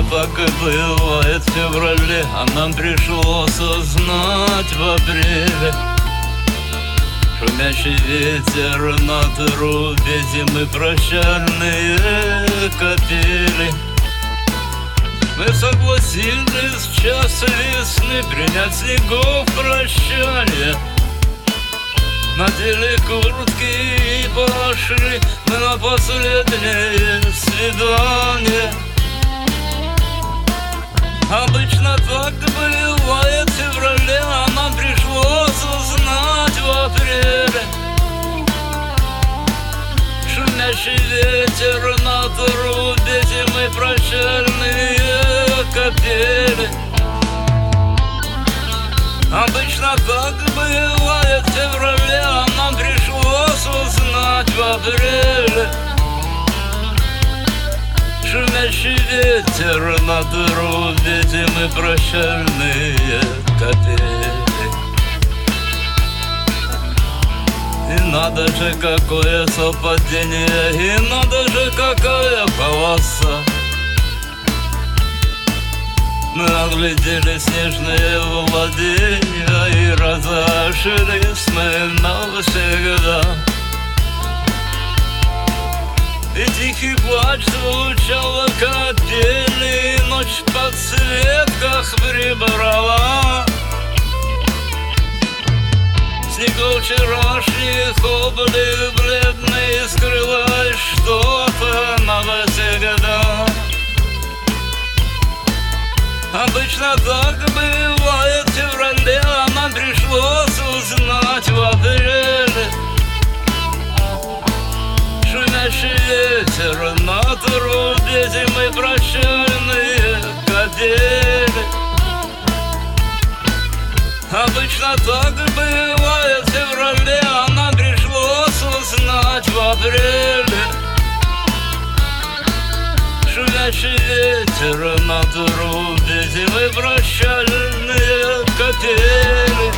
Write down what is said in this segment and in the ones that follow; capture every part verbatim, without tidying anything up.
так и бывает в феврале, а нам пришлось узнать в апреле. Шумящий ветер на трубе зимы, прощальные капели. Мы согласились в час весны принять снегов прощание. Надели куртки и пошли мы на последнее свидание. Обычно так бывает в феврале, а нам пришлось узнать в апреле. Шумящий ветер на трубе зимы, прощальные капели. Обычно так бывает в феврале, а нам пришлось узнать в апреле. Шумящий ветер на трубе зимы, прощальные капели. И надо же, какое совпадение, и надо же, какая полоса. Мы оглядели снежные владения и разошлись мы навсегда. И тихий плач звучал капели, и ночь в подсветках прибрала. Снегов вчерашних облик бледный, скрылось что-то навсегда. Обычно так бывает в феврале, а нам пришлось узнать в апреле. Шумящий ветер на трубе зимы, прощальные капели. Обычно так бывает в феврале, а нам пришлось узнать в апреле. Шумящий ветер на трубе зимы, прощальные капели.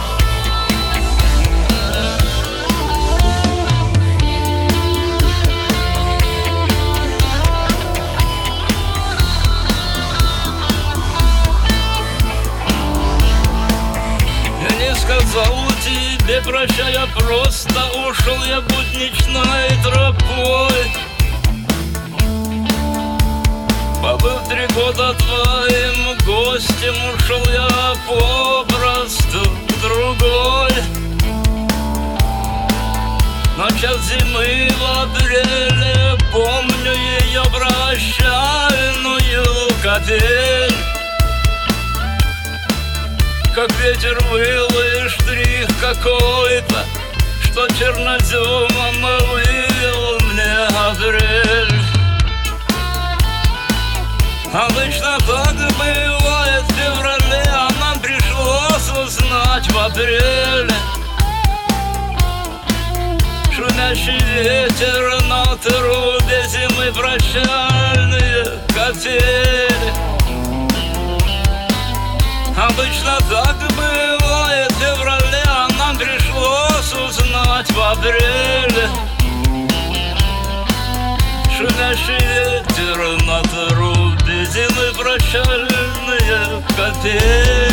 Сказал тебе прощай, я просто ушел я будничной тропой. Побыв три года твоим гостем, ушел я попросту другой. Но час зимы в апреле помню ее прощальную капель. Как ветер выл и штрих какой-то, что черноземом вывел мне апрель. Обычно так бывает в феврале, а нам пришлось узнать в апреле. Шумящий ветер на трубе зимы, прощальные капели. Обычно так бывает в феврале, а нам пришлось узнать в апреле. Шумящий ветер на трубе зимы, прощальные капели.